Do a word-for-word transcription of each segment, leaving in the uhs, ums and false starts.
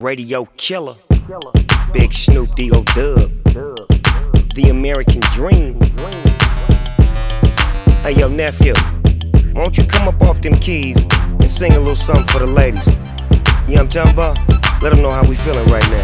Radio killer, Big Snoop D-O Dub, the American dream. Hey yo nephew, why don't you come up off them keys and sing a little something for the ladies? You know what I'm talking about? Let them know how we feeling right now.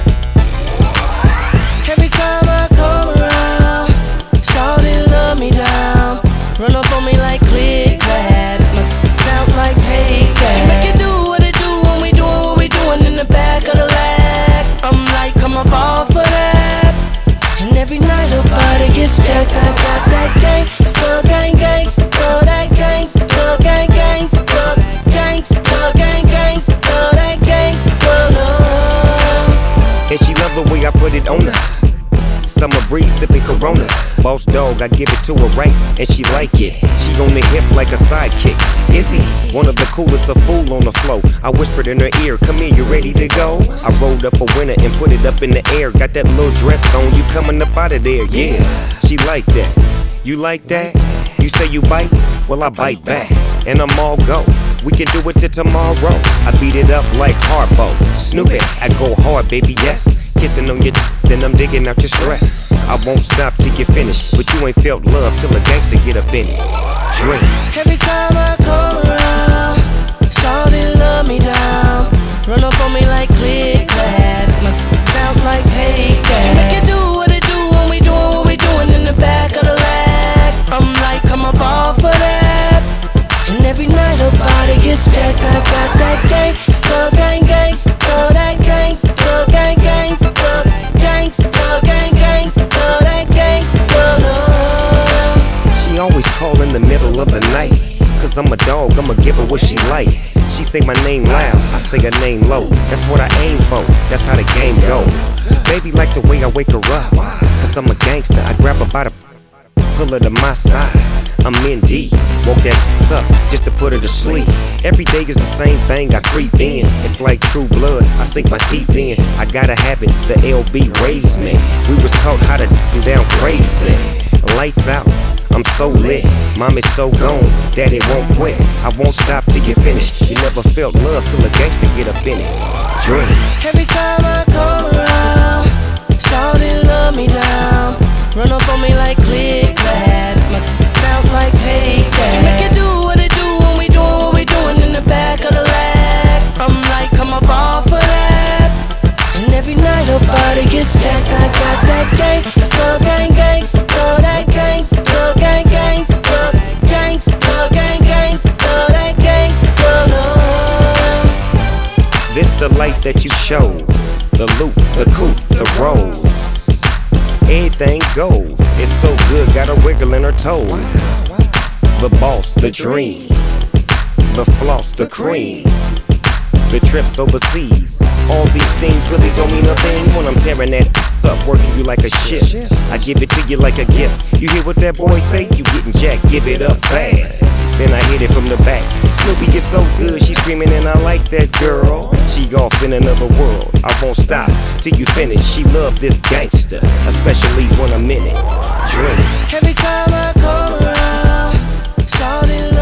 Every time I come around, shawty love me down. Run up on me like click clack, sound like take that. She make it do what it do when we doing what we doing in the back of the lag. I'm like, come up off of that. And every night her body gets jacked. I got that gang, still gang gang, still that gang, still gang gang, still gang, still gang gang, still that gang, still love. And she love the way I put it on her. Summer breeze sipping Coronas. Boss dog, I give it to her right, and she like it. She on the hip like a sidekick. Is he one of the coolest, a fool on the flow? I whispered in her ear, come here, you ready to go? I rolled up a winner and put it up in the air. Got that little dress on, you coming up out of there, yeah. She like that. You like that? You say you bite? Well, I bite back, and I'm all go. We can do it till tomorrow. I beat it up like Harpo. Snoop it, I go hard, baby, yes. Kissing on your d- then I'm digging out your stress. I won't stop till you finish, but you ain't felt love till a gangster get up in it. Drink. Every time I come around, shawty love me down. Run up on me like click clack, sound like take that. She make it do what it do when we doing what we doing in the back of the lag. I'm like, come up off of that. And every night her body gets jacked. I got that gang, still gang gang, still that gang, still gang gang, still gang, still gang gang, still that gang, still love. She always call in the middle of the night, cause I'm a dog, I'ma give her what she like. She say my name loud, I say her name low. That's what I aim for, that's how the game go. Baby like the way I wake her up, cause I'm a gangster. I grab her by the pull her to my side. I'm in deep, woke that up just to put her to sleep. Every day is the same thing, I creep in. It's like true blood, I sink my teeth in. I gotta have it, the L B raised me. We was taught how to do down crazy. Lights out, I'm so lit. Mom is so gone, daddy won't quit. I won't stop till you finish. You never felt love till a gangster get up in it. Drink. Every time I come around, shawty love me down. Run up on me like click clack, sound like take that. She make it do what it do when we doing what we doing in the back of the lag. I'm like, come up off of that. And every night her body gets jacked. I got that gang, still gang gang, still that gang, still gang gang, still gang, still gang gang, still that gang, still love. This the light that you show, the loop, the coupe, the rolls. Everything goes, it's so good, got her wiggling her toes. The boss, the dream, the floss, the cream, the trips overseas. All these things really don't mean a thing when I'm tearing that up, working you like a shift. I give it to you like a gift. You hear what that boy say? You getting jacked, give it up fast. Then I hit it from the back. Snoopy is so good, she screaming and I like that girl. She off in another world, I won't stop till you finish. She love this gangster, especially when I'm in it. Drink. Every time I come around, shawty